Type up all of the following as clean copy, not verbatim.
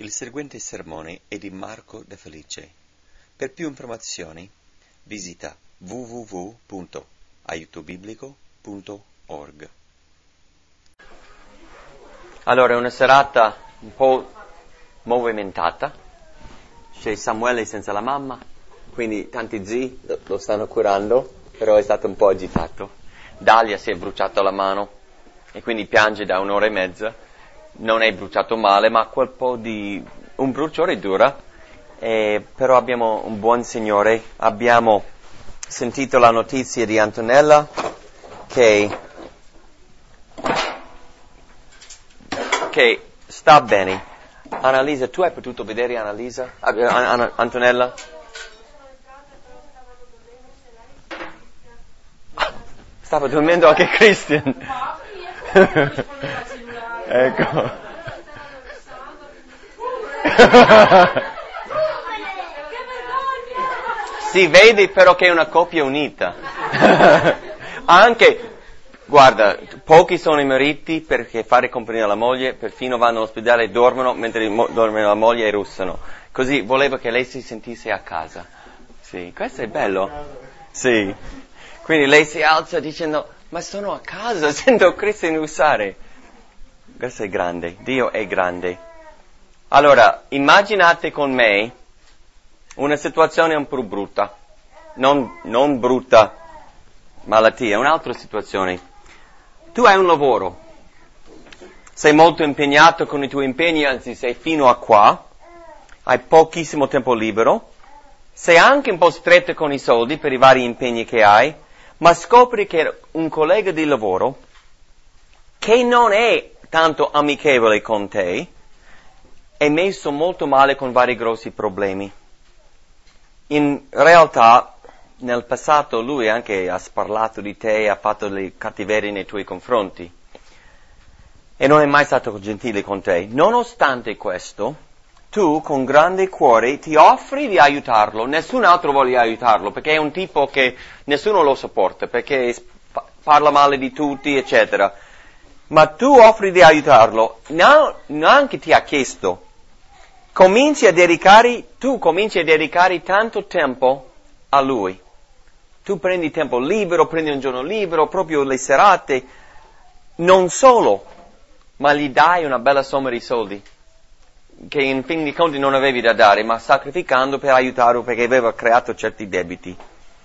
Il seguente sermone è di Marco De Felice. Per più informazioni visita www.aiutobiblico.org. Allora, è una serata un po' movimentata. C'è Samuele senza la mamma, quindi tanti zii lo stanno curando, però è stato un po' agitato. Dalia si è bruciata la mano e quindi piange da un'ora e mezza. Non è bruciato male, ma quel po' di un bruciore dura, però abbiamo un buon Signore. Abbiamo sentito la notizia di Antonella che sta bene. Annalisa, tu hai potuto vedere Annalisa? Antonella? Stava dormendo anche Christian. Ecco. Si vede però che è una coppia unita. Anche, guarda, pochi sono i mariti perché fare compagnia alla moglie, perfino vanno all'ospedale e dormono mentre dorme la moglie e russano. Così volevo che lei si sentisse a casa. Sì, questo è bello. Sì. Quindi lei si alza dicendo, ma sono a casa, sento Cristian russare. Questo è grande, Dio è grande. Allora, immaginate con me una situazione un po' brutta, non brutta malattia, un'altra situazione. Tu hai un lavoro, sei molto impegnato con i tuoi impegni, anzi sei fino a qua, hai pochissimo tempo libero, sei anche un po' stretto con i soldi per i vari impegni che hai, ma scopri che un collega di lavoro che non è tanto amichevole con te è messo molto male con vari grossi problemi. In realtà, nel passato lui anche ha sparlato di te, ha fatto le cattiverie nei tuoi confronti e non è mai stato gentile con te. Nonostante questo, tu con grande cuore ti offri di aiutarlo, nessun altro vuole aiutarlo perché è un tipo che nessuno lo sopporta, perché parla male di tutti, eccetera. Ma tu offri di aiutarlo, neanche ti ha chiesto. Cominci a dedicare tanto tempo a lui. Tu prendi tempo libero, prendi un giorno libero, proprio le serate. Non solo, ma gli dai una bella somma di soldi, che in fin dei conti non avevi da dare, ma sacrificando per aiutarlo perché aveva creato certi debiti.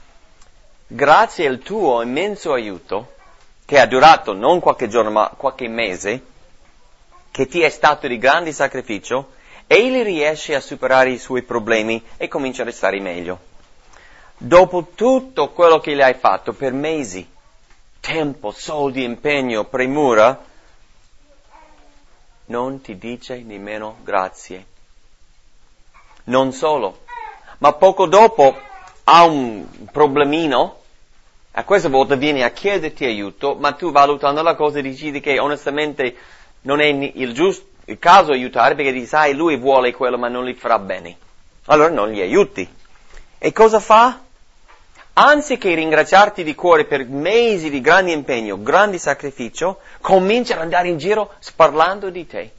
Grazie al tuo immenso aiuto, che ha durato non qualche giorno ma qualche mese, che ti è stato di grande sacrificio, egli riesce a superare i suoi problemi e comincia a stare meglio. Dopo tutto quello che gli hai fatto per mesi, tempo, soldi, impegno, premura, non ti dice nemmeno grazie. Non solo, ma poco dopo ha un problemino. A questa volta vieni a chiederti aiuto, ma tu valutando la cosa decidi che onestamente non è il caso aiutare perché sai lui vuole quello ma non gli farà bene. Allora non gli aiuti. E cosa fa? Anziché ringraziarti di cuore per mesi di grande impegno, grande sacrificio, comincia ad andare in giro parlando di te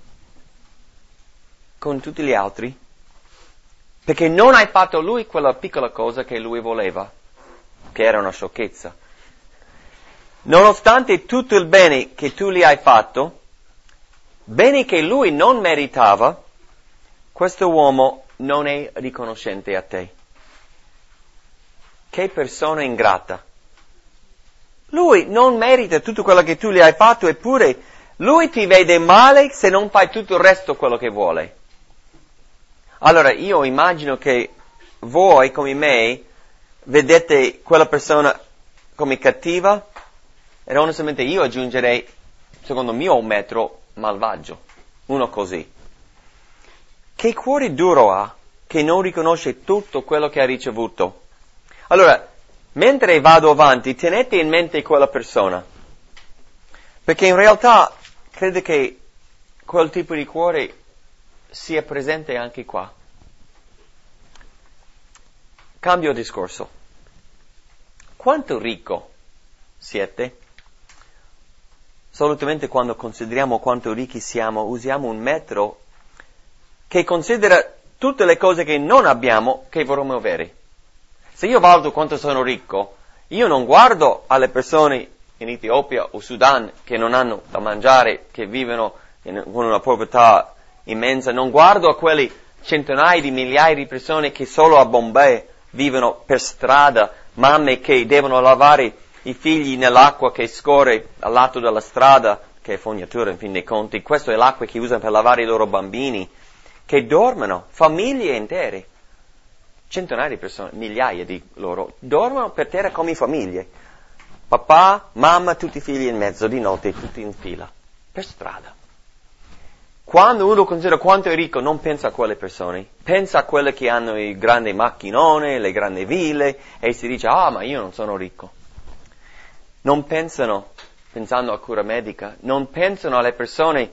con tutti gli altri perché non hai fatto a lui quella piccola cosa che lui voleva, che era una sciocchezza. Nonostante tutto il bene che tu gli hai fatto, bene che lui non meritava, questo uomo non è riconoscente a te. Che persona ingrata. Lui non merita tutto quello che tu gli hai fatto, eppure lui ti vede male se non fai tutto il resto quello che vuole. Allora io immagino che voi, come me, vedete quella persona come cattiva, e onestamente io aggiungerei, secondo il mio metro, malvagio. Uno così. Che cuore duro ha, che non riconosce tutto quello che ha ricevuto. Allora, mentre vado avanti, tenete in mente quella persona. Perché in realtà, credo che quel tipo di cuore sia presente anche qua. Cambio discorso. Quanto ricco siete? Solitamente quando consideriamo quanto ricchi siamo, usiamo un metro che considera tutte le cose che non abbiamo che vorremmo avere. Se io valuto quanto sono ricco, io non guardo alle persone in Etiopia o Sudan che non hanno da mangiare, che vivono con una povertà immensa, non guardo a quelli centinaia di migliaia di persone che solo a Bombay vivono per strada, mamme che devono lavare i figli nell'acqua che scorre al lato della strada, che è fognatura in fin dei conti. Questa è l'acqua che usano per lavare i loro bambini, che dormono, famiglie intere. Centinaia di persone, migliaia di loro, dormono per terra come famiglie. Papà, mamma, tutti i figli in mezzo, di notte, tutti in fila, per strada. Quando uno considera quanto è ricco, non pensa a quelle persone, pensa a quelle che hanno il grande macchinone, le grandi ville, e si dice, ma io non sono ricco. Non pensano, pensando a cura medica, non pensano alle persone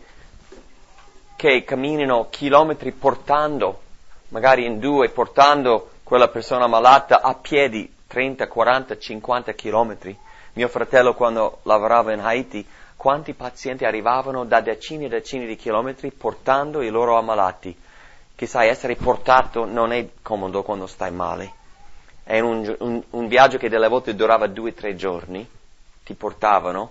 che camminano chilometri portando, magari in due, portando quella persona malata a piedi 30, 40, 50 chilometri. Mio fratello, quando lavorava in Haiti, quanti pazienti arrivavano da decine e decine di chilometri portando i loro ammalati. Che sai, essere portato non è comodo quando stai male. È un viaggio che delle volte durava 2-3 giorni, ti portavano,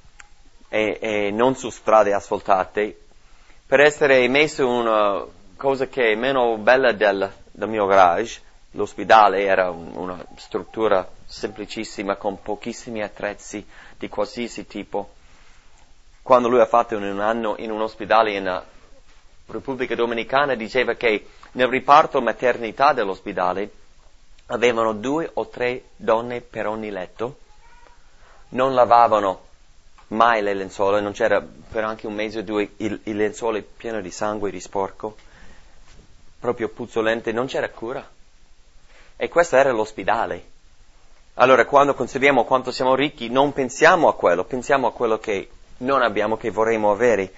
e non su strade asfaltate, per essere messo in una cosa che è meno bella del mio garage. L'ospedale era una struttura semplicissima con pochissimi attrezzi di qualsiasi tipo. Quando lui ha fatto un anno in un ospedale in Repubblica Dominicana, diceva che nel reparto maternità dell'ospedale avevano 2 o 3 donne per ogni letto, non lavavano mai le lenzuola, non c'era per anche un mese o due il lenzuolo pieno di sangue, di sporco, proprio puzzolente, non c'era cura. E questo era l'ospedale. Allora, quando consideriamo quanto siamo ricchi, non pensiamo a quello, pensiamo a quello che non abbiamo, che vorremmo avere.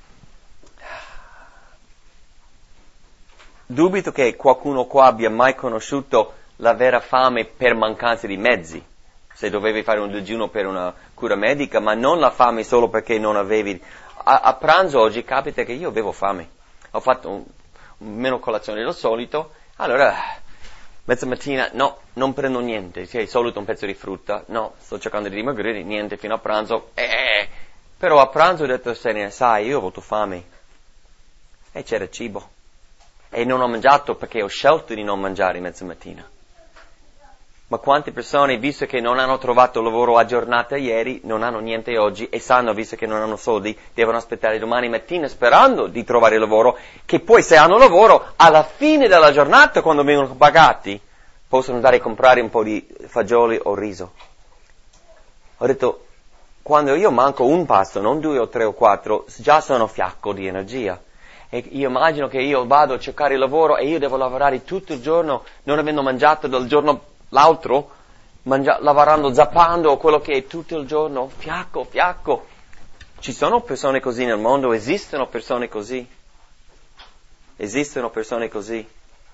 Dubito che qualcuno qua abbia mai conosciuto la vera fame per mancanza di mezzi. Se dovevi fare un digiuno per una cura medica, ma non la fame solo perché non avevi. A pranzo oggi capita che io avevo fame. Ho fatto meno colazione del solito, allora mezza mattina, no, non prendo niente, di solito un pezzo di frutta, no, sto cercando di dimagrire, niente, fino a pranzo, però a pranzo ho detto, sai, io ho avuto fame, e c'era cibo, e non ho mangiato perché ho scelto di non mangiare mezza mattina. Ma quante persone, visto che non hanno trovato lavoro a giornata ieri, non hanno niente oggi e sanno, visto che non hanno soldi, devono aspettare domani mattina sperando di trovare lavoro, che poi se hanno lavoro, alla fine della giornata, quando vengono pagati, possono andare a comprare un po' di fagioli o riso. Ho detto, quando io manco un pasto, non 2 o 3 o 4, già sono fiacco di energia. E io immagino che io vado a cercare lavoro e io devo lavorare tutto il giorno, non avendo mangiato dal giorno l'altro, lavorando, zappando, quello che è tutto il giorno, fiacco. Ci sono persone così nel mondo? Esistono persone così? Esistono persone così?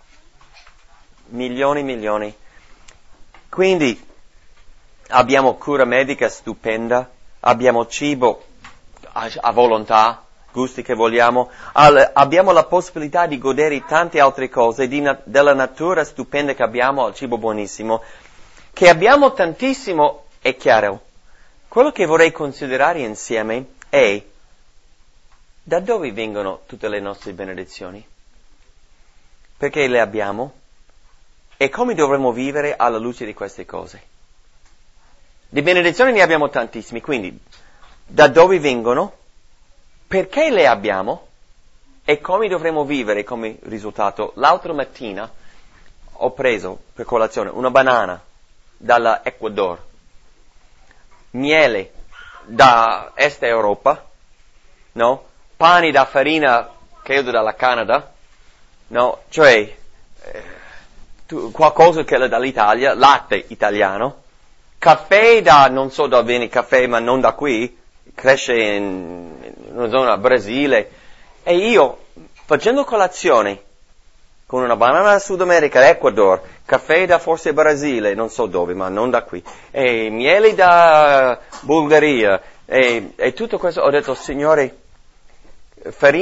Milioni. Quindi abbiamo cura medica stupenda, abbiamo cibo a volontà, gusti che vogliamo, abbiamo la possibilità di godere di tante altre cose, della natura stupenda che abbiamo, al cibo buonissimo, che abbiamo tantissimo, è chiaro. Quello che vorrei considerare insieme è da dove vengono tutte le nostre benedizioni? Perché le abbiamo? E come dovremmo vivere alla luce di queste cose? Di benedizioni ne abbiamo tantissime, quindi da dove vengono? Perché le abbiamo e come dovremo vivere come risultato? L'altra mattina ho preso per colazione una banana dall'Ecuador, miele da Est Europa, no? Pani da farina, credo dalla Canada, no? Cioè qualcosa che è dall'Italia, latte italiano, caffè da, non so dove viene il caffè, ma non da qui, cresce in una zona Brasile, e io facendo colazione con una banana da Sud America, Ecuador, caffè da forse Brasile, non so dove, ma non da qui, e miele da Bulgaria, e tutto questo, ho detto, Signore, farina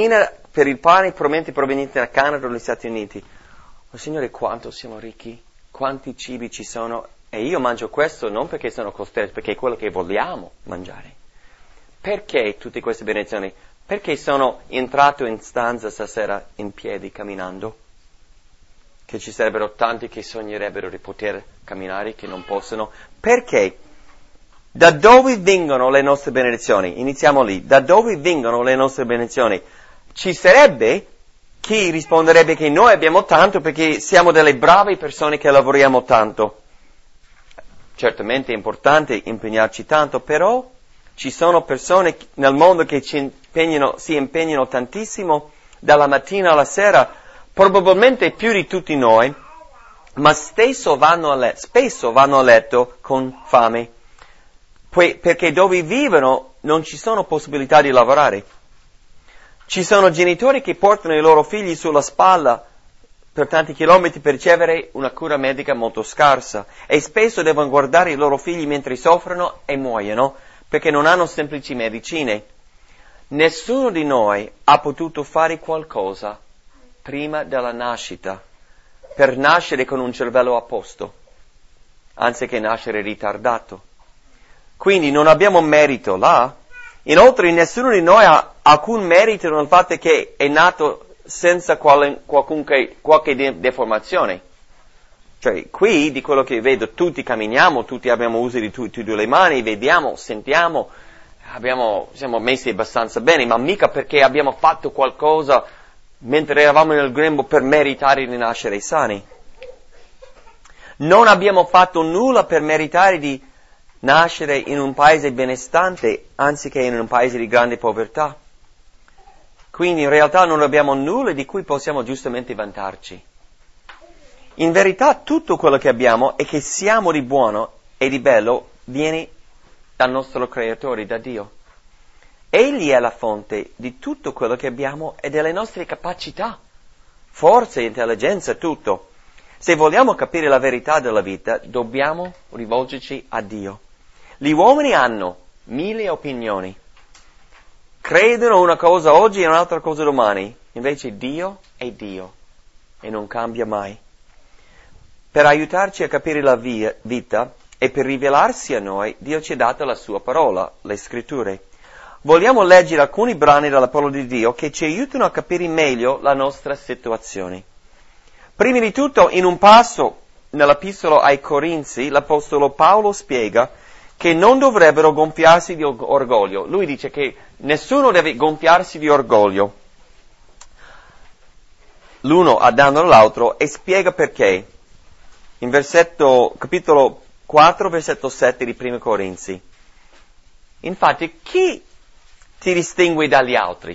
per il pane proveniente da Canada o dagli Stati Uniti. Oh Signore, quanto siamo ricchi, quanti cibi ci sono, e io mangio questo non perché sono costretto, perché è quello che vogliamo mangiare. Perché tutte queste benedizioni? Perché sono entrato in stanza stasera in piedi camminando? Che ci sarebbero tanti che sognerebbero di poter camminare, che non possono. Perché? Da dove vengono le nostre benedizioni? Iniziamo lì. Da dove vengono le nostre benedizioni? Ci sarebbe chi risponderebbe che noi abbiamo tanto perché siamo delle brave persone che lavoriamo tanto. Certamente è importante impegnarci tanto, però ci sono persone nel mondo che si impegnano tantissimo dalla mattina alla sera, probabilmente più di tutti noi, ma spesso vanno a letto con fame, perché dove vivono non ci sono possibilità di lavorare. Ci sono genitori che portano i loro figli sulla spalla per tanti chilometri per ricevere una cura medica molto scarsa e spesso devono guardare i loro figli mentre soffrono e muoiono perché non hanno semplici medicine. Nessuno di noi ha potuto fare qualcosa prima della nascita per nascere con un cervello a posto, anziché nascere ritardato. Quindi non abbiamo merito là. Inoltre nessuno di noi ha alcun merito nel fatto che è nato senza qualche deformazione. Cioè, qui, di quello che vedo, tutti camminiamo, tutti abbiamo uso di tutte e due le mani, vediamo, sentiamo, siamo messi abbastanza bene, ma mica perché abbiamo fatto qualcosa mentre eravamo nel grembo per meritare di nascere sani. Non abbiamo fatto nulla per meritare di nascere in un paese benestante, anziché in un paese di grande povertà. Quindi in realtà non abbiamo nulla di cui possiamo giustamente vantarci. In verità tutto quello che abbiamo e che siamo di buono e di bello viene dal nostro Creatore, da Dio. Egli è la fonte di tutto quello che abbiamo e delle nostre capacità, forze, intelligenza, tutto. Se vogliamo capire la verità della vita, dobbiamo rivolgerci a Dio. Gli uomini hanno 1000 opinioni. Credono una cosa oggi e un'altra cosa domani. Invece Dio è Dio e non cambia mai. Per aiutarci a capire la vita e per rivelarsi a noi, Dio ci ha dato la sua parola, le scritture. Vogliamo leggere alcuni brani dalla parola di Dio che ci aiutano a capire meglio la nostra situazione. Prima di tutto, in un passo nell'epistola ai Corinzi, l'Apostolo Paolo spiega che non dovrebbero gonfiarsi di orgoglio. Lui dice che nessuno deve gonfiarsi di orgoglio. L'uno addando l'altro e spiega perché. In capitolo 4, versetto 7 di 1 Corinzi. Infatti, chi ti distingue dagli altri?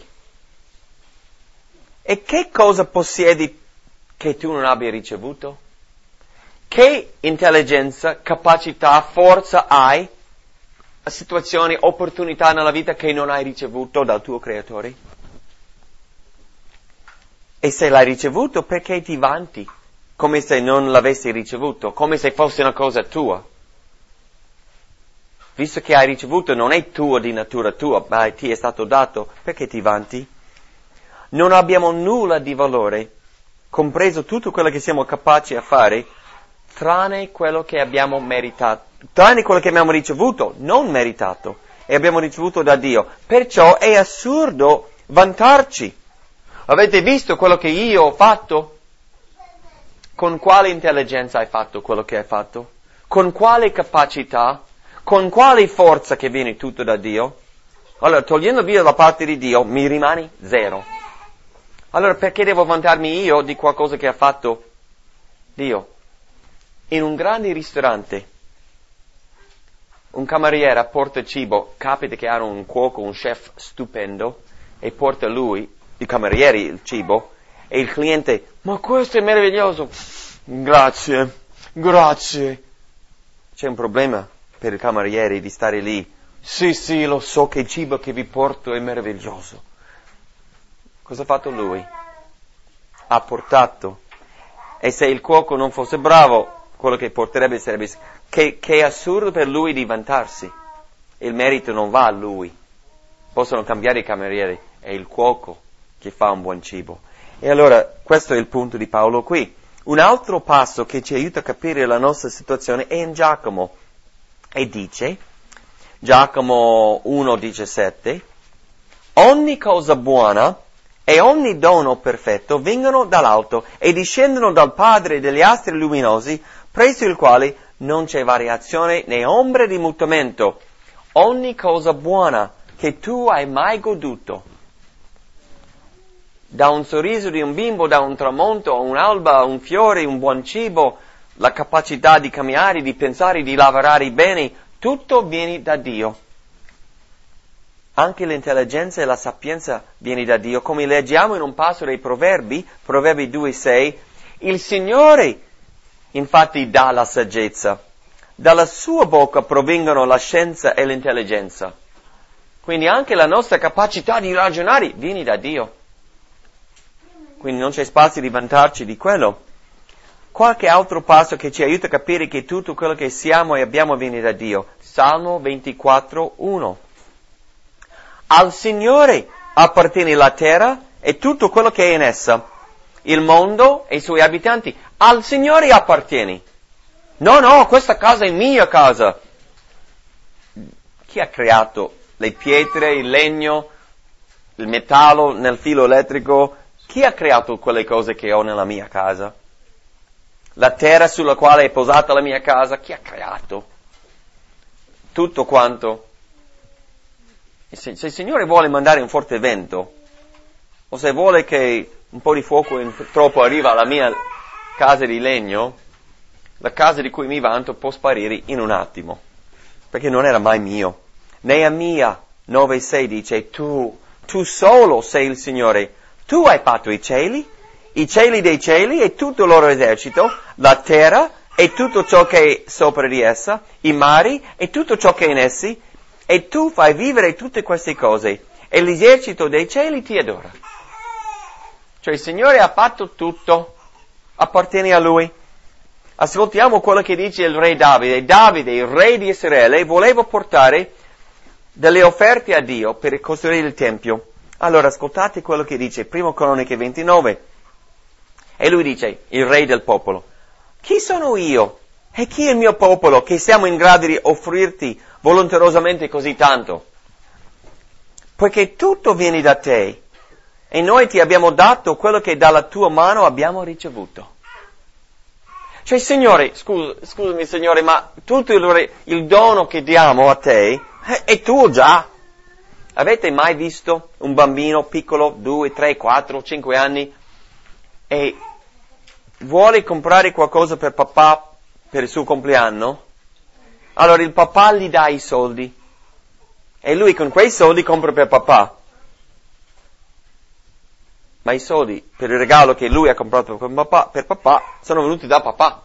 E che cosa possiedi che tu non abbia ricevuto? Che intelligenza, capacità, forza hai? Situazioni, opportunità nella vita che non hai ricevuto dal tuo Creatore? E se l'hai ricevuto, perché ti vanti? Come se non l'avessi ricevuto, come se fosse una cosa tua. Visto che hai ricevuto, non è tuo di natura tua, ma ti è stato dato, perché ti vanti? Non abbiamo nulla di valore, compreso tutto quello che siamo capaci a fare, tranne quello che abbiamo meritato, tranne quello che abbiamo ricevuto, non meritato, e abbiamo ricevuto da Dio. Perciò è assurdo vantarci. Avete visto quello che io ho fatto? Con quale intelligenza hai fatto quello che hai fatto? Con quale capacità? Con quale forza che viene tutto da Dio? Allora, togliendo via la parte di Dio, mi rimane zero. Allora, perché devo vantarmi io di qualcosa che ha fatto Dio? In un grande ristorante, un cameriere porta cibo, capita che hanno un cuoco, un chef stupendo, e porta lui, il cameriere, il cibo, e il cliente, ma questo è meraviglioso, grazie. C'è un problema per il cameriere di stare lì. Sì, lo so che il cibo che vi porto è meraviglioso. Cosa ha fatto lui? Ha portato. E se il cuoco non fosse bravo, quello che porterebbe sarebbe... Che è assurdo per lui di vantarsi. Il merito non va a lui. Possono cambiare i camerieri. È il cuoco che fa un buon cibo. E allora questo è il punto di Paolo qui. Un altro passo che ci aiuta a capire la nostra situazione è in Giacomo. E dice, Giacomo 1,17, ogni cosa buona e ogni dono perfetto vengono dall'alto e discendono dal Padre degli astri luminosi, presso il quale non c'è variazione né ombra di mutamento. Ogni cosa buona che tu hai mai goduto, da un sorriso di un bimbo, da un tramonto, un'alba, un fiore, un buon cibo, la capacità di camminare, di pensare, di lavorare bene, tutto viene da Dio. Anche l'intelligenza e la sapienza viene da Dio. Come leggiamo in un passo dei Proverbi, Proverbi 2,6, il Signore infatti dà la saggezza. Dalla sua bocca provengono la scienza e l'intelligenza. Quindi anche la nostra capacità di ragionare viene da Dio. Quindi non c'è spazio di vantarci di quello. Qualche altro passo che ci aiuta a capire che tutto quello che siamo e abbiamo viene da Dio. Salmo 24,1. Al Signore appartiene la terra e tutto quello che è in essa, il mondo e i suoi abitanti. Al Signore appartiene. No, questa casa è mia casa. Chi ha creato le pietre, il legno, il metallo nel filo elettrico? Chi ha creato quelle cose che ho nella mia casa? La terra sulla quale è posata la mia casa? Chi ha creato? Tutto quanto. E se il Signore vuole mandare un forte vento, o se vuole che un po' di fuoco troppo arriva alla mia casa di legno, la casa di cui mi vanto può sparire in un attimo, perché non era mai mio. Neemia 9,6 dice, tu solo sei il Signore. Tu hai fatto i cieli dei cieli e tutto il loro esercito, la terra e tutto ciò che è sopra di essa, i mari e tutto ciò che è in essi, e tu fai vivere tutte queste cose, e l'esercito dei cieli ti adora. Cioè il Signore ha fatto tutto, appartiene a Lui. Ascoltiamo quello che dice il re Davide. Davide, il re di Israele, voleva portare delle offerte a Dio per costruire il Tempio. Allora ascoltate quello che dice, 1 Croniche 29. E lui dice, il re del popolo, chi sono io e chi è il mio popolo che siamo in grado di offrirti volontarosamente così tanto? Poiché tutto viene da te e noi ti abbiamo dato quello che dalla tua mano abbiamo ricevuto. Cioè, Signore, scusami Signore, ma tutto il dono che diamo a te è tuo già. Avete mai visto un bambino piccolo, 2, 3, 4, 5 anni, e vuole comprare qualcosa per papà per il suo compleanno? Allora il papà gli dà i soldi e lui con quei soldi compra per papà. Ma i soldi per il regalo che lui ha comprato per papà sono venuti da papà.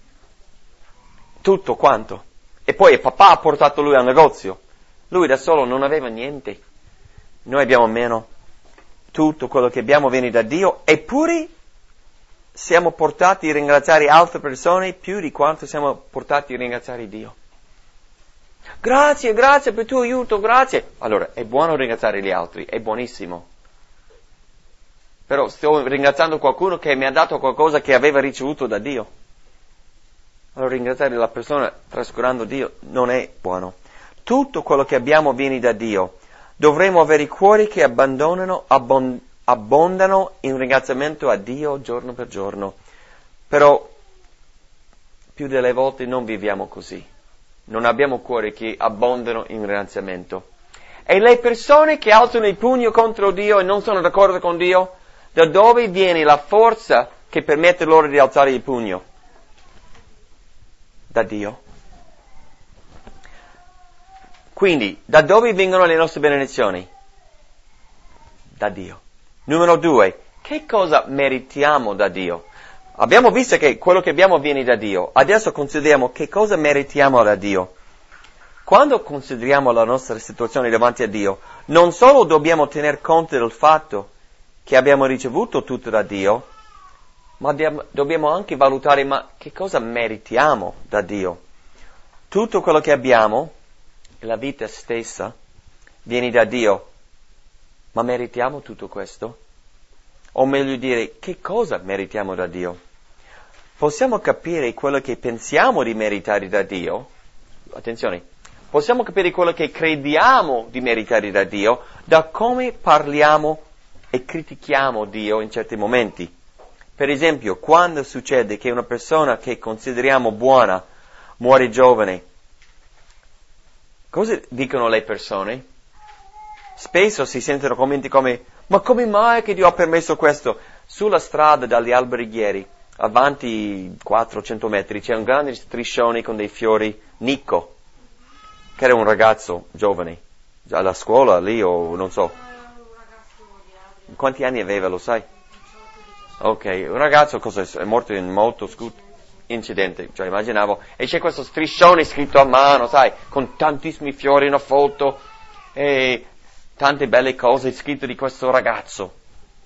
Tutto quanto. E poi papà ha portato lui al negozio. Lui da solo non aveva niente. Noi abbiamo meno. Tutto quello che abbiamo viene da Dio, eppure siamo portati a ringraziare altre persone più di quanto siamo portati a ringraziare Dio. Grazie per il tuo aiuto, grazie. Allora, è buono ringraziare gli altri, è buonissimo. Però sto ringraziando qualcuno che mi ha dato qualcosa che aveva ricevuto da Dio. Allora ringraziare la persona trascurando Dio non è buono. Tutto quello che abbiamo viene da Dio. Dovremmo avere cuori che abbondano in ringraziamento a Dio giorno per giorno. Però più delle volte non viviamo così. Non abbiamo cuori che abbondano in ringraziamento. E le persone che alzano il pugno contro Dio e non sono d'accordo con Dio, da dove viene la forza che permette loro di alzare il pugno? Da Dio. Quindi, da dove vengono le nostre benedizioni? Da Dio. Numero 2, che cosa meritiamo da Dio? Abbiamo visto che quello che abbiamo viene da Dio. Adesso consideriamo che cosa meritiamo da Dio. Quando consideriamo la nostra situazione davanti a Dio, non solo dobbiamo tener conto del fatto che abbiamo ricevuto tutto da Dio, ma dobbiamo anche valutare ma che cosa meritiamo da Dio. Tutto quello che abbiamo, la vita stessa, viene da Dio. Ma meritiamo tutto questo? O meglio dire, che cosa meritiamo da Dio? Possiamo capire quello che pensiamo di meritare da Dio. Attenzione, possiamo capire quello che crediamo di meritare da Dio da come parliamo e critichiamo Dio in certi momenti. Per esempio, quando succede che una persona che consideriamo buona muore giovane, cosa dicono le persone? Spesso si sentono commenti come: ma come mai che Dio ha permesso questo? Sulla strada dagli alberghieri, avanti 400 metri, c'è un grande striscione con dei fiori, Nico, che era un ragazzo giovane, alla scuola lì o non so. Quanti anni aveva, lo sai? Ok, un ragazzo è morto in molto incidente, cioè immaginavo, e c'è questo striscione scritto a mano, sai, con tantissimi fiori, una foto, e tante belle cose scritte di questo ragazzo.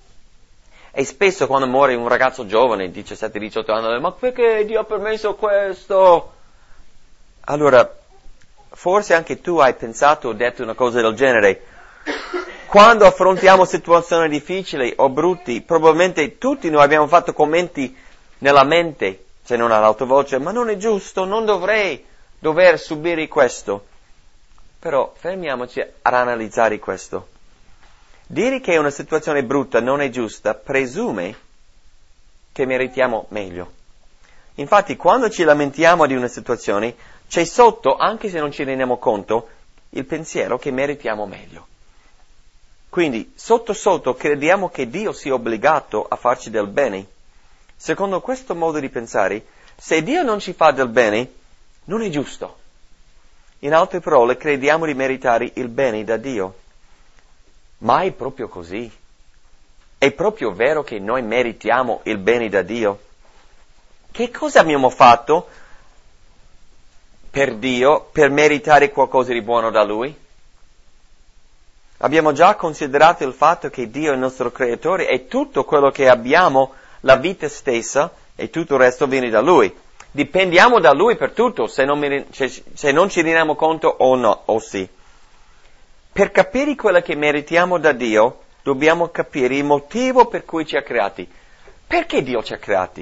E spesso quando muore un ragazzo giovane, 17-18 anni, ma perché Dio ha permesso questo? Allora, forse anche tu hai pensato o detto una cosa del genere. Quando affrontiamo situazioni difficili o brutti, probabilmente tutti noi abbiamo fatto commenti nella mente, se non all'altovoce, ma non è giusto, non dovrei dover subire questo. Però fermiamoci ad analizzare questo. Dire che una situazione brutta non è giusta presume che meritiamo meglio. Infatti, quando ci lamentiamo di una situazione, c'è sotto, anche se non ci rendiamo conto, il pensiero che meritiamo meglio. Quindi, sotto sotto, crediamo che Dio sia obbligato a farci del bene. Secondo questo modo di pensare, se Dio non ci fa del bene, non è giusto. In altre parole, crediamo di meritare il bene da Dio. Ma è proprio così? È proprio vero che noi meritiamo il bene da Dio? Che cosa abbiamo fatto per Dio per meritare qualcosa di buono da Lui? Abbiamo già considerato il fatto che Dio è il nostro creatore e tutto quello che abbiamo, la vita stessa e tutto il resto viene da Lui. Dipendiamo da Lui per tutto, se non ci rendiamo conto o no, o sì. Per capire quello che meritiamo da Dio, dobbiamo capire il motivo per cui ci ha creati. Perché Dio ci ha creati?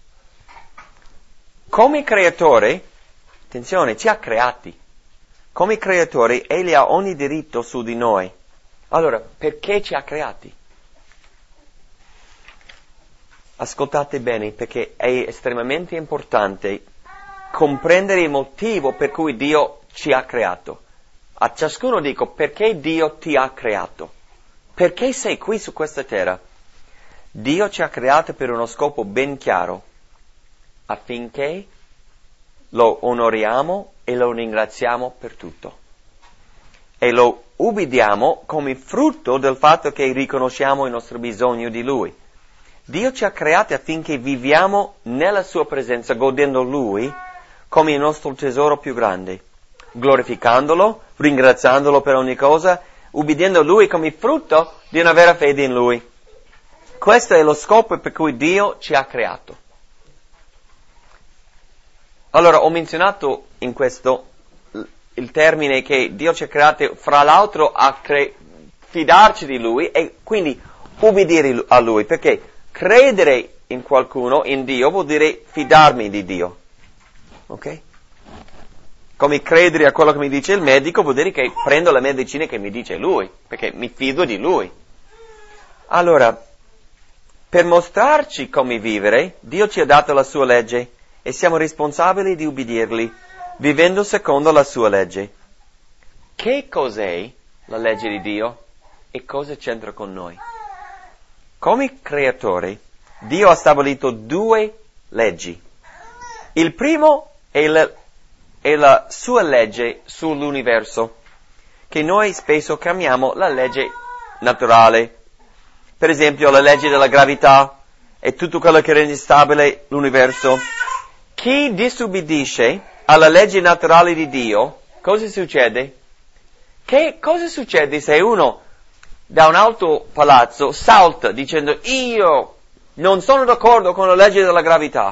Come creatore, attenzione, ci ha creati. Come creatore, Egli ha ogni diritto su di noi. Allora, perché ci ha creati? Ascoltate bene, perché è estremamente importante comprendere il motivo per cui Dio ci ha creato. A ciascuno dico, perché Dio ti ha creato? Perché sei qui su questa terra? Dio ci ha creato per uno scopo ben chiaro, affinché lo onoriamo e lo ringraziamo per tutto. E lo ubbidiamo come frutto del fatto che riconosciamo il nostro bisogno di Lui. Dio ci ha creati affinché viviamo nella Sua presenza, godendo Lui come il nostro tesoro più grande, glorificandolo, ringraziandolo per ogni cosa, ubbidiendo Lui come frutto di una vera fede in Lui. Questo è lo scopo per cui Dio ci ha creato. Allora, ho menzionato in questo il termine che Dio ci ha creati, fra l'altro, a fidarci di Lui e quindi ubbidire a Lui, perché credere in qualcuno, in Dio, vuol dire fidarmi di Dio. Ok? Come credere a quello che mi dice il medico vuol dire che prendo la medicina che mi dice Lui, perché mi fido di Lui. Allora, per mostrarci come vivere, Dio ci ha dato la Sua legge e siamo responsabili di ubbidirli, vivendo secondo la Sua legge. Che cos'è la legge di Dio e cosa c'entra con noi? Come creatore, Dio ha stabilito 2 leggi. Il primo è la Sua legge sull'universo, che noi spesso chiamiamo la legge naturale. Per esempio, la legge della gravità e tutto quello che rende stabile l'universo. Chi disubbidisce alla legge naturale di Dio, cosa succede? Che cosa succede se uno da un alto palazzo salta dicendo io non sono d'accordo con la legge della gravità?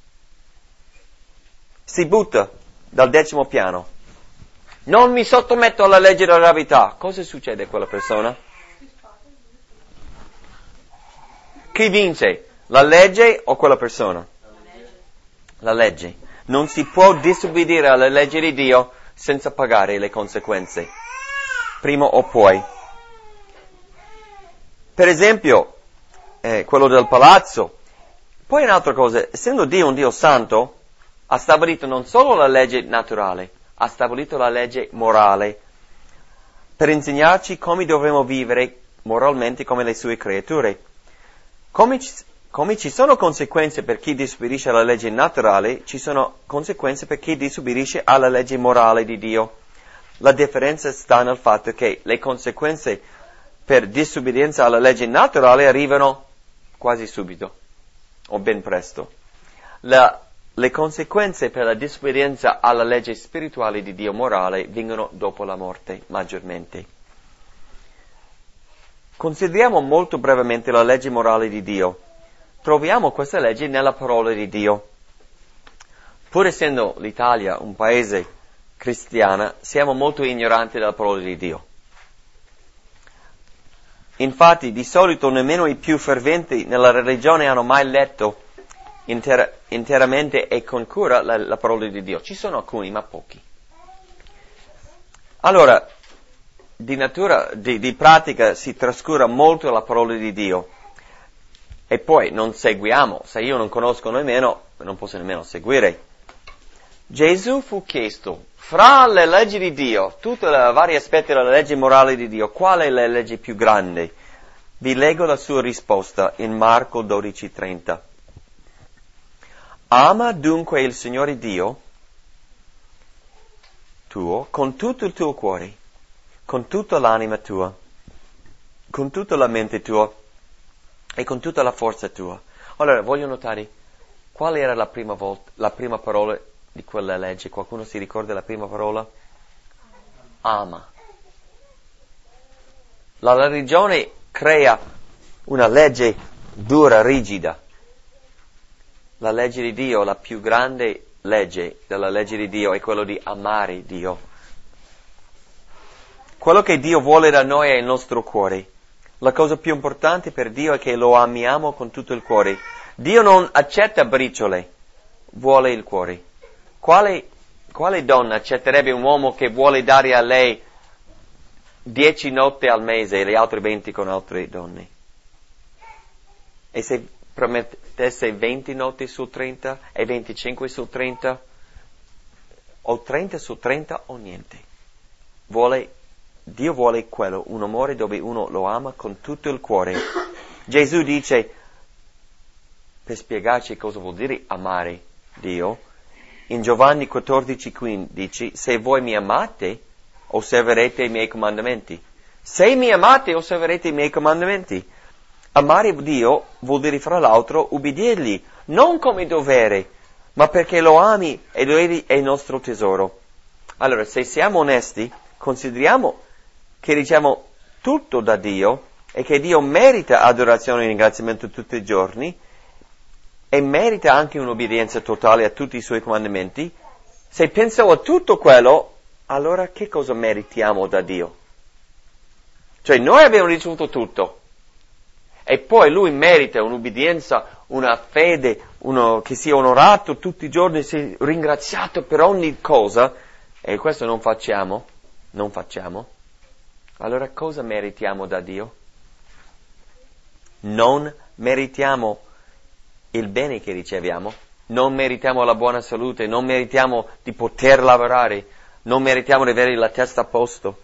Si butta dal 10° piano. Non mi sottometto alla legge della gravità. Cosa succede a quella persona? Chi vince? La legge o quella persona? La legge. Non si può disobbedire alla legge di Dio senza pagare le conseguenze, prima o poi. Per esempio, quello del palazzo. Poi un'altra cosa, essendo Dio un Dio santo, ha stabilito non solo la legge naturale, ha stabilito la legge morale, per insegnarci come dovremo vivere moralmente come le sue creature. Come ci sono conseguenze per chi disobbedisce alla legge naturale, ci sono conseguenze per chi disobbedisce alla legge morale di Dio. La differenza sta nel fatto che le conseguenze per disobbedienza alla legge naturale arrivano quasi subito, o ben presto. Le conseguenze per la disobbedienza alla legge spirituale di Dio morale vengono dopo la morte, maggiormente. Consideriamo molto brevemente la legge morale di Dio. Troviamo questa legge nella parola di Dio. Pur essendo l'Italia un paese cristiano, siamo molto ignoranti della parola di Dio. Infatti, di solito nemmeno i più ferventi nella religione hanno mai letto interamente e con cura la parola di Dio. Ci sono alcuni, ma pochi. Allora, di pratica si trascura molto la parola di Dio. E poi non seguiamo, se io non conosco nemmeno, non posso nemmeno seguire. Gesù fu chiesto, fra le leggi di Dio, tutti i vari aspetti della legge morale di Dio, qual è la legge più grande? Vi leggo la sua risposta in Marco 12:30. Ama dunque il Signore Dio tuo con tutto il tuo cuore, con tutta l'anima tua, con tutta la mente tua, e con tutta la forza tua. Allora, voglio notare, qual era la prima parola di quella legge? Qualcuno si ricorda la prima parola? Ama. La religione crea una legge dura, rigida. La legge di Dio, la più grande legge della legge di Dio è quello di amare Dio. Quello che Dio vuole da noi è il nostro cuore. La cosa più importante per Dio è che lo amiamo con tutto il cuore. Dio non accetta briciole, vuole il cuore. Quale donna accetterebbe un uomo che vuole dare a lei 10 notti al mese e le altre 20 con altre donne? E se promettesse 20 notti su 30 e 25 su 30? O 30 su 30 o niente. Dio vuole quello, un amore dove uno lo ama con tutto il cuore. Gesù dice, per spiegarci cosa vuol dire amare Dio, in Giovanni 14:15, se voi mi amate, osserverete i miei comandamenti. Se mi amate, osserverete i miei comandamenti. Amare Dio vuol dire, fra l'altro, ubbidirgli, non come dovere, ma perché lo ami e Lui è il nostro tesoro. Allora, se siamo onesti, consideriamo che riceviamo tutto da Dio e che Dio merita adorazione e ringraziamento tutti i giorni e merita anche un'obbedienza totale a tutti i Suoi comandamenti. Se pensiamo a tutto quello, allora che cosa meritiamo da Dio? Cioè noi abbiamo ricevuto tutto e poi Lui merita un'obbedienza, una fede, che sia onorato tutti i giorni, sia ringraziato per ogni cosa, e questo non facciamo. Allora cosa meritiamo da Dio? Non meritiamo il bene che riceviamo, non meritiamo la buona salute, non meritiamo di poter lavorare, non meritiamo di avere la testa a posto.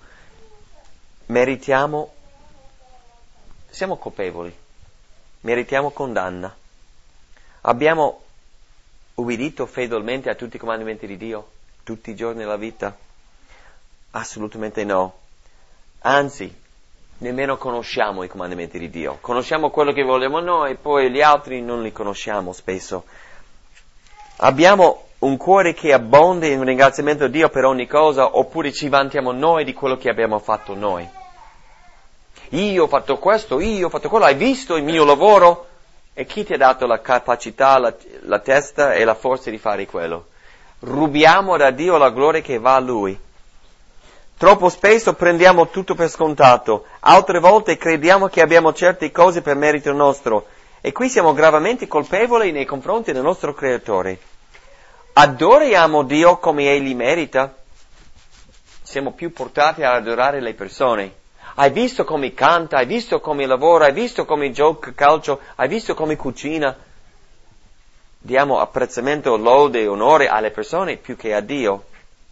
Siamo colpevoli, meritiamo condanna. Abbiamo ubbidito fedelmente a tutti i comandamenti di Dio, tutti i giorni della vita? Assolutamente no. Anzi, nemmeno conosciamo i comandamenti di Dio. Conosciamo quello che vogliamo noi, poi gli altri non li conosciamo spesso. Abbiamo un cuore che abbonda in ringraziamento a Dio per ogni cosa, oppure ci vantiamo noi di quello che abbiamo fatto noi. Io ho fatto questo, io ho fatto quello, hai visto il mio lavoro? E chi ti ha dato la capacità, la testa e la forza di fare quello? Rubiamo da Dio la gloria che va a Lui. Troppo spesso prendiamo tutto per scontato, altre volte crediamo che abbiamo certe cose per merito nostro E qui siamo gravemente colpevoli nei confronti del nostro Creatore. Adoriamo Dio come Egli merita? Siamo più portati ad adorare le persone. Hai visto come canta, hai visto come lavora, hai visto come gioca calcio, hai visto come cucina. Diamo apprezzamento, lode e onore alle persone più che a Dio.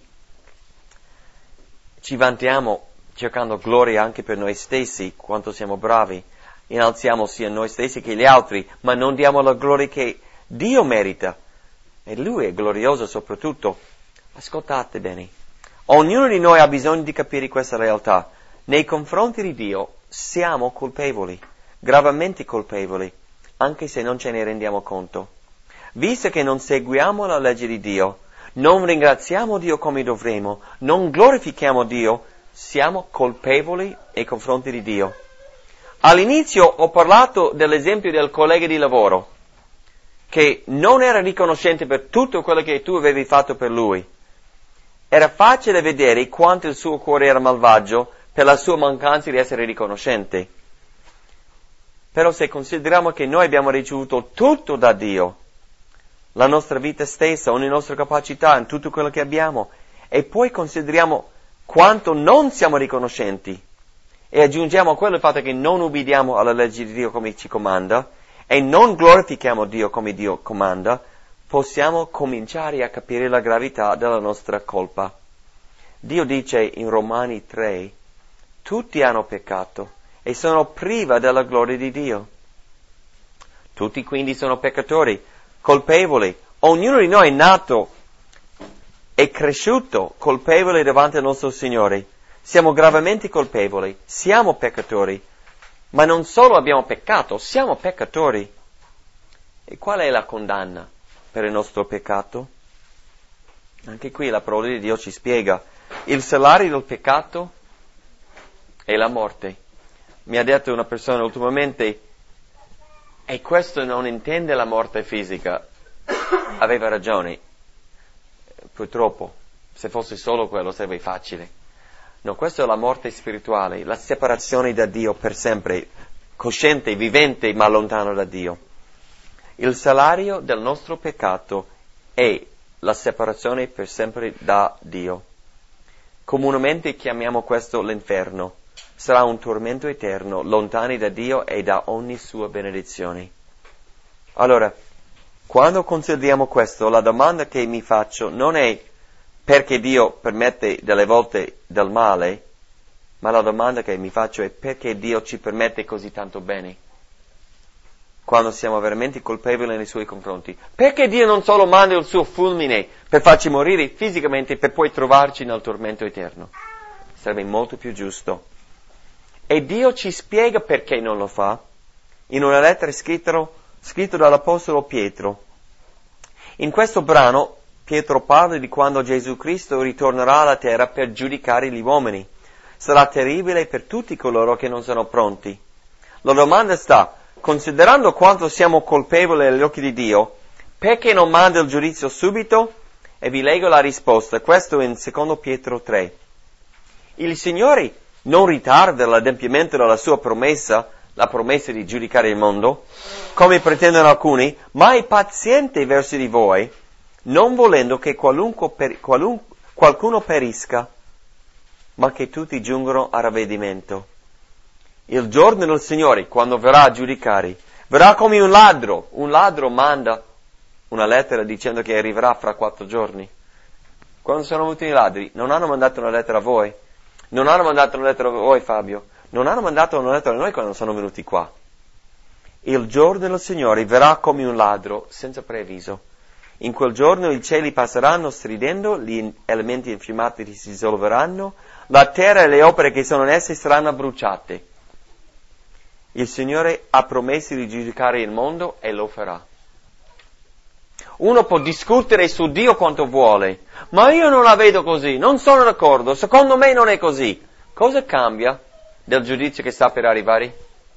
Ci vantiamo cercando gloria anche per noi stessi, quanto siamo bravi. Innalziamo sia noi stessi che gli altri, ma non diamo la gloria che Dio merita. E Lui è glorioso soprattutto. Ascoltate bene. Ognuno di noi ha bisogno di capire questa realtà. Nei confronti di Dio siamo colpevoli, gravemente colpevoli, anche se non ce ne rendiamo conto. Visto che non seguiamo la legge di Dio, non ringraziamo Dio come dovremmo, non glorifichiamo Dio, siamo colpevoli nei confronti di Dio. All'inizio ho parlato dell'esempio del collega di lavoro, che non era riconoscente per tutto quello che tu avevi fatto per lui. Era facile vedere quanto il suo cuore era malvagio per la sua mancanza di essere riconoscente. Però se consideriamo che noi abbiamo ricevuto tutto da Dio, la nostra vita stessa, ogni nostra capacità, in tutto quello che abbiamo, e poi consideriamo quanto non siamo riconoscenti, e aggiungiamo a quello il fatto che non ubbidiamo alla legge di Dio come ci comanda, e non glorifichiamo Dio come Dio comanda, possiamo cominciare a capire la gravità della nostra colpa. Dio dice in Romani 3, tutti hanno peccato e sono priva della gloria di Dio. Tutti quindi sono peccatori, colpevoli. Ognuno di noi è nato e cresciuto colpevole davanti al nostro Signore. Siamo gravemente colpevoli, siamo peccatori, ma non solo abbiamo peccato, siamo peccatori. E qual è la condanna per il nostro peccato? Anche qui la parola di Dio ci spiega. Il salario del peccato è la morte. Mi ha detto una persona ultimamente, e questo non intende la morte fisica. Aveva ragione. Purtroppo, se fosse solo quello sarebbe facile. No, questa è la morte spirituale, la separazione da Dio per sempre, cosciente, vivente, ma lontano da Dio. Il salario del nostro peccato è la separazione per sempre da Dio. Comunemente chiamiamo questo l'inferno. Sarà un tormento eterno, lontani da Dio e da ogni sua benedizione. Allora, quando consideriamo questo, la domanda che mi faccio non è perché Dio permette delle volte del male, ma la domanda che mi faccio è perché Dio ci permette così tanto bene, quando siamo veramente colpevoli nei Suoi confronti. Perché Dio non solo manda il suo fulmine per farci morire fisicamente per poi trovarci nel tormento eterno? Sarebbe molto più giusto. E Dio ci spiega perché non lo fa, in una lettera scritto dall'Apostolo Pietro. In questo brano Pietro parla di quando Gesù Cristo ritornerà alla terra per giudicare gli uomini. Sarà terribile per tutti coloro che non sono pronti. La domanda sta, considerando quanto siamo colpevoli agli occhi di Dio, perché non manda il giudizio subito? E vi leggo la risposta, questo in 2 Pietro 3. Il Signore non ritarda l'adempimento della sua promessa, la promessa di giudicare il mondo, come pretendono alcuni, ma è paziente verso di voi, non volendo che qualcuno perisca, ma che tutti giungano a ravvedimento. Il giorno del Signore, quando verrà a giudicare, verrà come un ladro. Un ladro manda una lettera dicendo che arriverà fra 4 giorni. Quando sono venuti i ladri, non hanno mandato una lettera a voi. Non hanno mandato una lettera a voi, Fabio. Non hanno mandato una lettera a noi quando sono venuti qua. Il giorno del Signore verrà come un ladro, senza preavviso. In quel giorno i cieli passeranno stridendo, gli elementi infiammati si dissolveranno, la terra e le opere che sono in esse saranno bruciate. Il Signore ha promesso di giudicare il mondo e lo farà. Uno può discutere su Dio quanto vuole, ma io non la vedo così, non sono d'accordo, secondo me non è così. Cosa cambia del giudizio che sta per arrivare?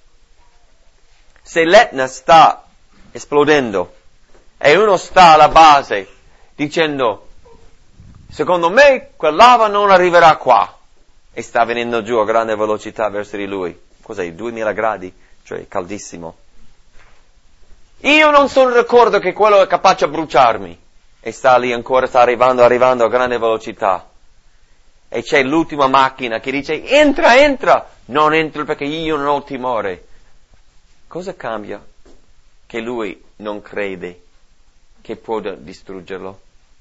Se l'Etna sta esplodendo e uno sta alla base dicendo secondo me quel lava non arriverà qua e sta venendo giù a grande velocità verso di lui, cos'è, 2000 gradi, cioè caldissimo. Io non sono d'accordo che quello è capace a bruciarmi. E sta lì ancora, sta arrivando a grande velocità. E c'è l'ultima macchina che dice, entra! Non entro perché io non ho timore. Cosa cambia? Che lui non crede che può distruggerlo.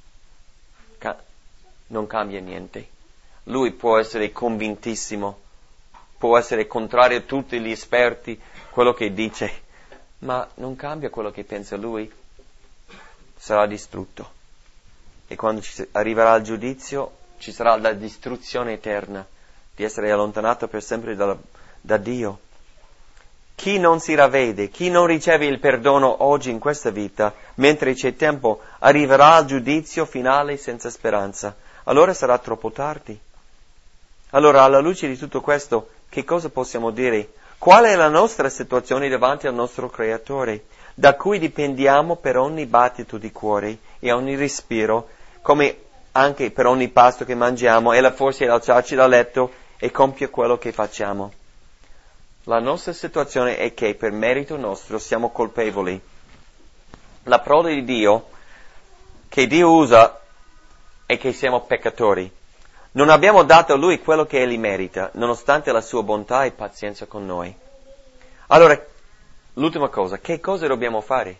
Non cambia niente. Lui può essere convintissimo, può essere contrario a tutti gli esperti, quello che dice, ma non cambia quello che pensa lui. Sarà distrutto. E quando arriverà il giudizio, ci sarà la distruzione eterna, di essere allontanato per sempre da Dio. Chi non si ravvede, chi non riceve il perdono oggi in questa vita, mentre c'è tempo, arriverà al giudizio finale senza speranza. Allora sarà troppo tardi. Allora, alla luce di tutto questo, che cosa possiamo dire? Qual è la nostra situazione davanti al nostro Creatore, da cui dipendiamo per ogni battito di cuore e ogni respiro, come anche per ogni pasto che mangiamo e la forza di alzarci dal letto e compiere quello che facciamo? La nostra situazione è che per merito nostro siamo colpevoli. La prova di Dio che Dio usa è che siamo peccatori. Non abbiamo dato a Lui quello che Egli merita, nonostante la sua bontà e pazienza con noi. Allora, l'ultima cosa, che cosa dobbiamo fare?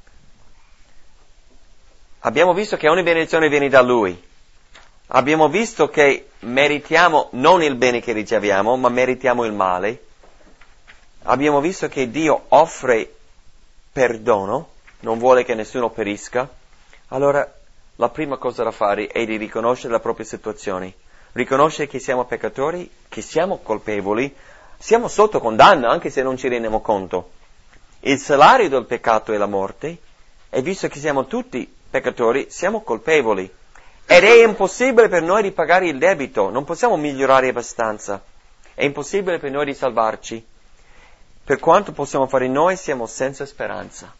Abbiamo visto che ogni benedizione viene da Lui. Abbiamo visto che meritiamo non il bene che riceviamo, ma meritiamo il male. Abbiamo visto che Dio offre perdono, non vuole che nessuno perisca. Allora, la prima cosa da fare è di riconoscere la propria situazione, riconoscere che siamo peccatori, che siamo colpevoli, siamo sotto condanna anche se non ci rendiamo conto. Il salario del peccato è la morte, e visto che siamo tutti peccatori, siamo colpevoli. Ed è impossibile per noi di pagare il debito, non possiamo migliorare abbastanza, è impossibile per noi di salvarci. Per quanto possiamo fare noi, siamo senza speranza.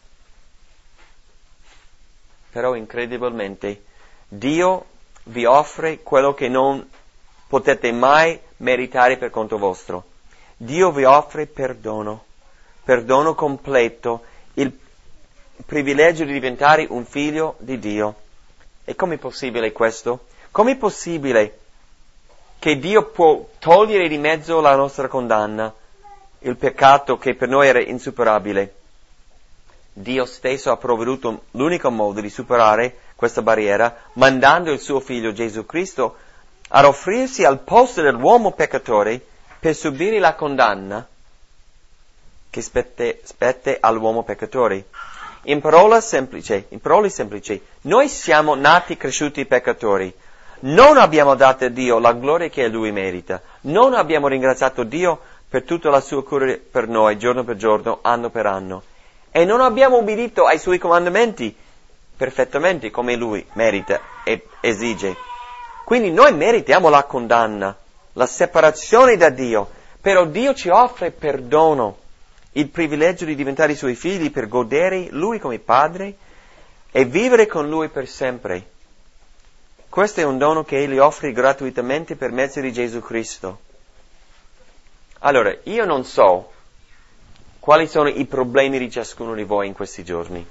Però incredibilmente Dio vi offre quello che non potete mai meritare per conto vostro. Dio vi offre perdono completo, il privilegio di diventare un figlio di Dio. E com'è possibile questo? Com'è possibile che Dio può togliere di mezzo la nostra condanna, il peccato che per noi era insuperabile? Dio stesso ha provveduto l'unico modo di superare questa barriera, mandando il suo figlio Gesù Cristo ad offrirsi al posto dell'uomo peccatore per subire la condanna che spette all'uomo peccatore. In parole semplici, noi siamo nati cresciuti peccatori. Non abbiamo dato a Dio la gloria che Lui merita. Non abbiamo ringraziato Dio per tutta la sua cura per noi, giorno per giorno, anno per anno. E non abbiamo ubbidito ai Suoi comandamenti perfettamente come Lui merita e esige. Quindi noi meritiamo la condanna, la separazione da Dio. Però Dio ci offre perdono, il privilegio di diventare i Suoi figli per godere Lui come Padre e vivere con Lui per sempre. Questo è un dono che Egli offre gratuitamente per mezzo di Gesù Cristo. Allora, io non so quali sono i problemi di ciascuno di voi in questi giorni.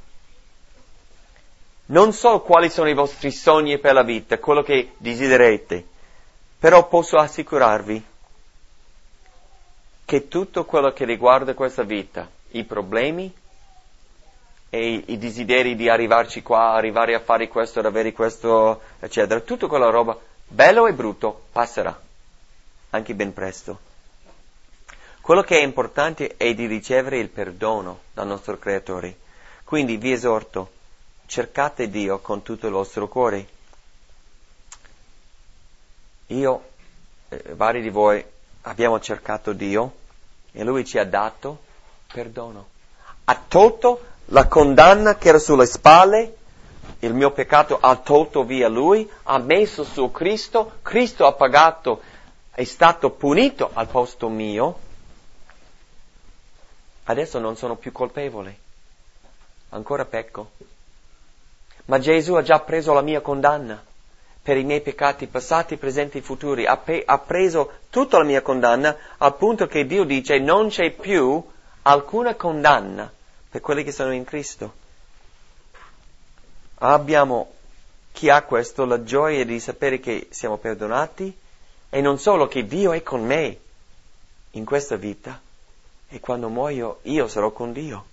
Non so quali sono i vostri sogni per la vita, quello che desiderate, però posso assicurarvi che tutto quello che riguarda questa vita, i problemi e i desideri di arrivarci qua, arrivare a fare questo, ad avere questo, eccetera, tutta quella roba, bello e brutto, passerà, anche ben presto. Quello che è importante è di ricevere il perdono dal nostro Creatore. Quindi vi esorto, cercate Dio con tutto il vostro cuore. Io, vari di voi, abbiamo cercato Dio e Lui ci ha dato perdono. Ha tolto la condanna che era sulle spalle, il mio peccato ha tolto via Lui, ha messo su Cristo, Cristo ha pagato, è stato punito al posto mio. Adesso non sono più colpevole, ancora pecco. Ma Gesù ha già preso la mia condanna per i miei peccati passati, presenti e futuri. Ha preso tutta la mia condanna al punto che Dio dice non c'è più alcuna condanna per quelli che sono in Cristo. Chi ha questo, la gioia di sapere che siamo perdonati, e non solo che Dio è con me in questa vita, e quando muoio io sarò con Dio.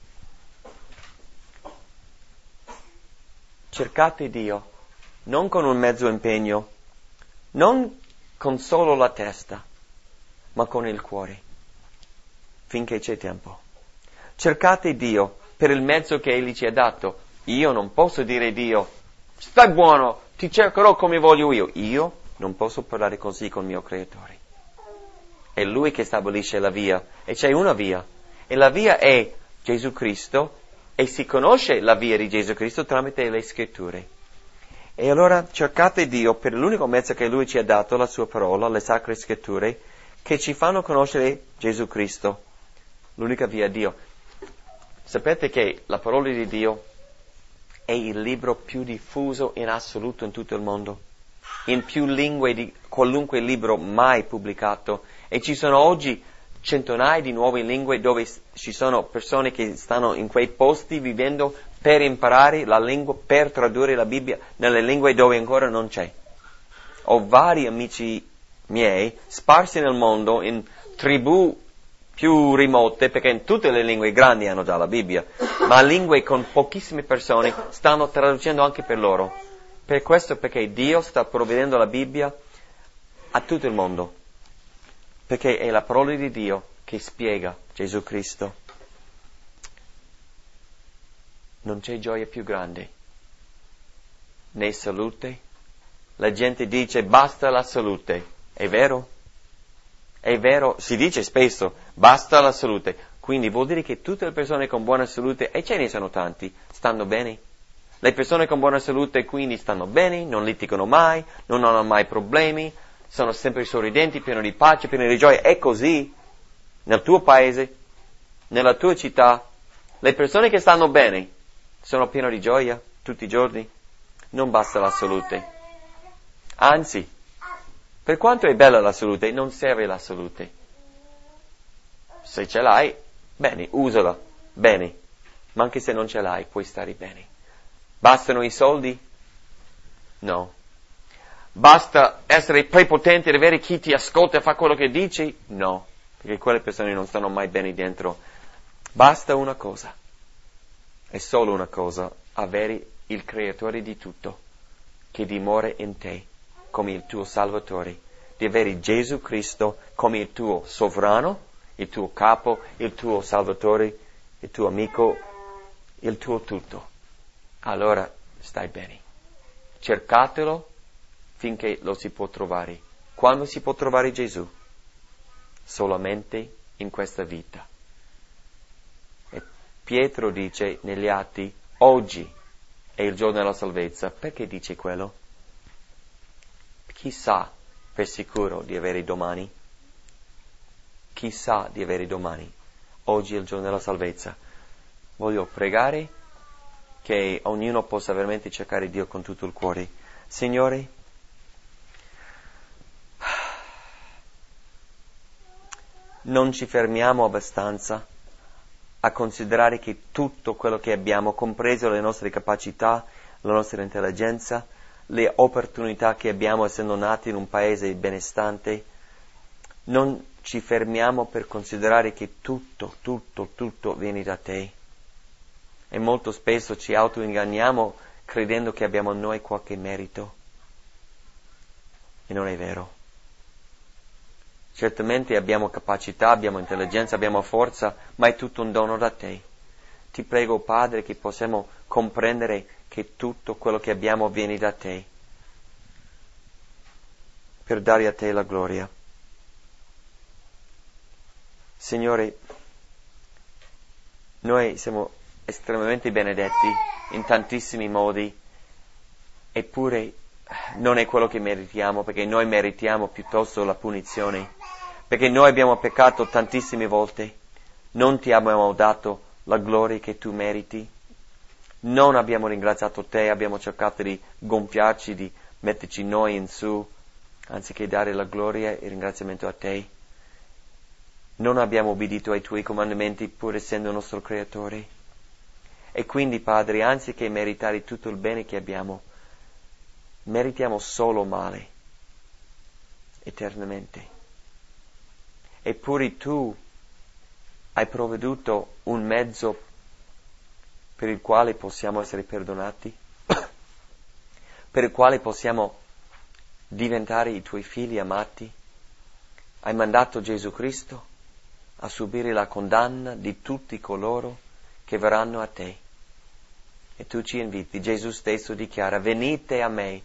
Cercate Dio, non con un mezzo impegno, non con solo la testa, ma con il cuore, finché c'è tempo. Cercate Dio per il mezzo che Egli ci ha dato. Io non posso dire a Dio, stai buono, ti cercherò come voglio io. Io non posso parlare così con il mio Creatore. È Lui che stabilisce la via, e c'è una via, e la via è Gesù Cristo, e si conosce la via di Gesù Cristo tramite le Scritture. E allora cercate Dio per l'unico mezzo che Lui ci ha dato, la Sua parola, le Sacre Scritture, che ci fanno conoscere Gesù Cristo, l'unica via a Dio. Sapete che la parola di Dio è il libro più diffuso in assoluto in tutto il mondo, in più lingue di qualunque libro mai pubblicato, e ci sono oggi centinaia di nuove lingue dove ci sono persone che stanno in quei posti vivendo per imparare la lingua, per tradurre la Bibbia nelle lingue dove ancora non c'è. Ho vari amici miei sparsi nel mondo in tribù più remote, perché in tutte le lingue grandi hanno già la Bibbia, ma lingue con pochissime persone stanno traducendo anche per loro. Per questo, perché Dio sta provvedendo la Bibbia a tutto il mondo, perché è la parola di Dio che spiega Gesù Cristo. Non c'è gioia più grande, né salute. La gente dice basta la salute, è vero? È vero, si dice spesso, basta la salute. Quindi vuol dire che tutte le persone con buona salute, e ce ne sono tanti, stanno bene. Le persone con buona salute quindi stanno bene, non litigano mai, non hanno mai problemi, sono sempre sorridenti, pieni di pace, pieni di gioia. È così nel tuo paese, nella tua città. Le persone che stanno bene sono piene di gioia tutti i giorni. Non basta la salute. Anzi, per quanto è bella la salute, non serve la salute. Se ce l'hai, bene, usala, bene. Ma anche se non ce l'hai, puoi stare bene. Bastano i soldi? No. Basta essere prepotente ed avere chi ti ascolta e fa quello che dici? No. Perché quelle persone non stanno mai bene dentro. Basta una cosa. È solo una cosa. Avere il Creatore di tutto, che dimora in te come il tuo Salvatore, di avere Gesù Cristo come il tuo sovrano, il tuo capo, il tuo Salvatore, il tuo amico, il tuo tutto. Allora stai bene. Cercatelo finché lo si può trovare. Quando si può trovare Gesù? Solamente in questa vita. E Pietro dice negli Atti, oggi è il giorno della salvezza. Perché dice quello? Chi sa per sicuro di avere domani? Chi sa di avere domani? Oggi è il giorno della salvezza. Voglio pregare che ognuno possa veramente cercare Dio con tutto il cuore. Signore, non ci fermiamo abbastanza a considerare che tutto quello che abbiamo, compreso le nostre capacità, la nostra intelligenza, le opportunità che abbiamo essendo nati in un paese benestante, non ci fermiamo per considerare che tutto viene da te. E molto spesso ci autoinganniamo credendo che abbiamo noi qualche merito. E non è vero. Certamente abbiamo capacità, abbiamo intelligenza, abbiamo forza, ma è tutto un dono da te. Ti prego, Padre, che possiamo comprendere che tutto quello che abbiamo viene da te, per dare a te la gloria. Signore, noi siamo estremamente benedetti in tantissimi modi, eppure non è quello che meritiamo, perché noi meritiamo piuttosto la punizione, perché noi abbiamo peccato tantissime volte, non ti abbiamo dato la gloria che tu meriti, non abbiamo ringraziato te, abbiamo cercato di gonfiarci, di metterci noi in su, anziché dare la gloria e il ringraziamento a te. Non abbiamo obbedito ai tuoi comandamenti pur essendo il nostro Creatore. E quindi, Padre, anziché meritare tutto il bene che abbiamo, meritiamo solo male, eternamente. Eppure tu hai provveduto un mezzo per il quale possiamo essere perdonati, per il quale possiamo diventare i tuoi figli amati. Hai mandato Gesù Cristo a subire la condanna di tutti coloro che verranno a te. E tu ci inviti. Gesù stesso dichiara: venite a me,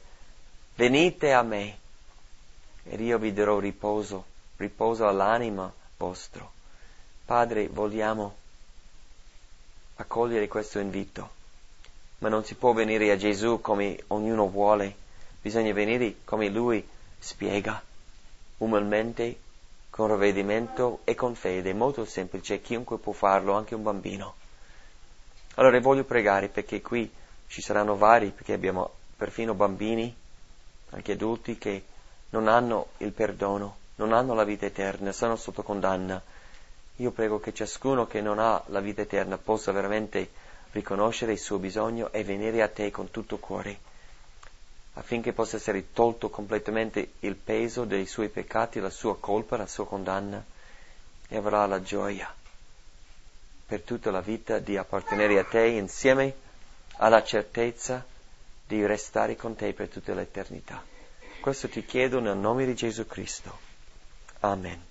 ed io vi darò riposo all'anima vostro. Padre, vogliamo accogliere questo invito, ma non si può venire a Gesù come ognuno vuole, bisogna venire come Lui spiega, umilmente, con ravvedimento e con fede, molto semplice, chiunque può farlo, anche un bambino. Allora voglio pregare perché qui ci saranno vari, perché abbiamo perfino bambini, anche adulti, che non hanno il perdono, non hanno la vita eterna, sono sotto condanna. Io prego che ciascuno che non ha la vita eterna possa veramente riconoscere il suo bisogno e venire a te con tutto cuore, affinché possa essere tolto completamente il peso dei suoi peccati, la sua colpa, la sua condanna, e avrà la gioia per tutta la vita di appartenere a te insieme alla certezza di restare con te per tutta l'eternità. Questo ti chiedo nel nome di Gesù Cristo. Amen.